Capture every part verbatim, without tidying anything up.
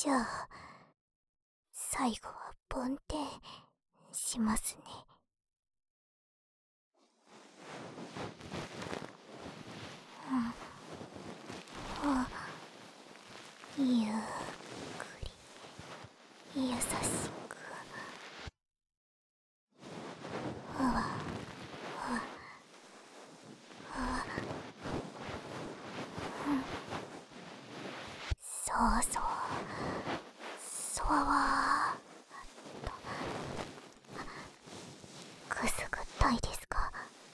じゃあ最後は梵天しますね。うん。あ、ゆっくり優しく。あわあわあわ。うん。そうそう、そわわーっと。くすぐったいですか？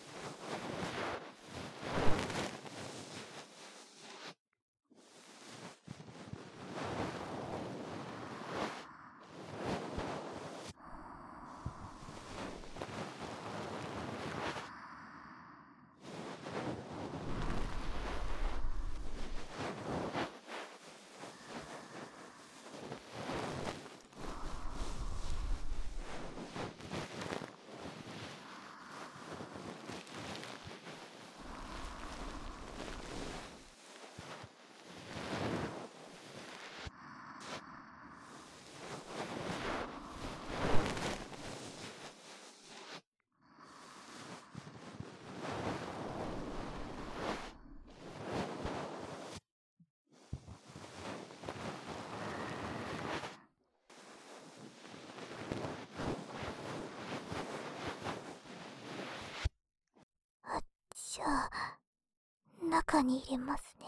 じゃあ中に入れますね。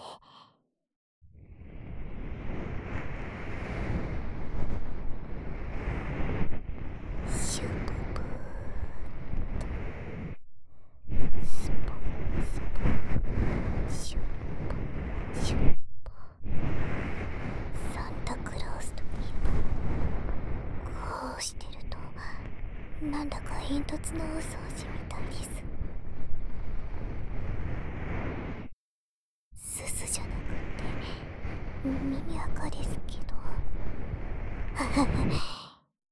シュポプースポスポシュポシュポ。サンタクロースといえばこうしてるとなんだか煙突のお掃除みたいです。すすじゃなくて耳垢ですけど。ははは。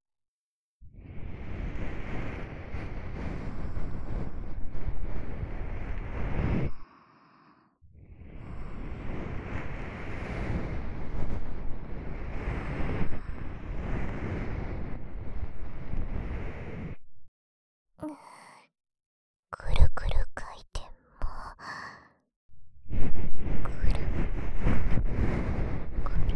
くるくる回転もくるくるくる。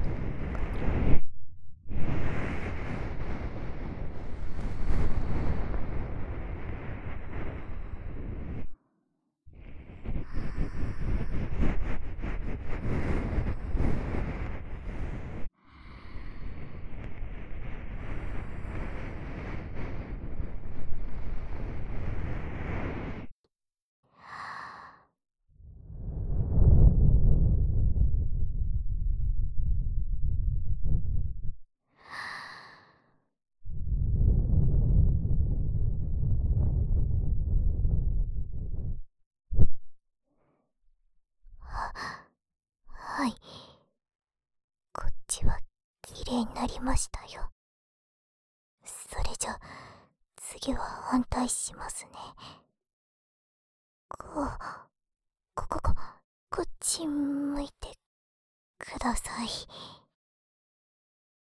はい、こっちはきれいになりましたよ。それじゃ次は反対しますね。こう、ここここっち向いてください。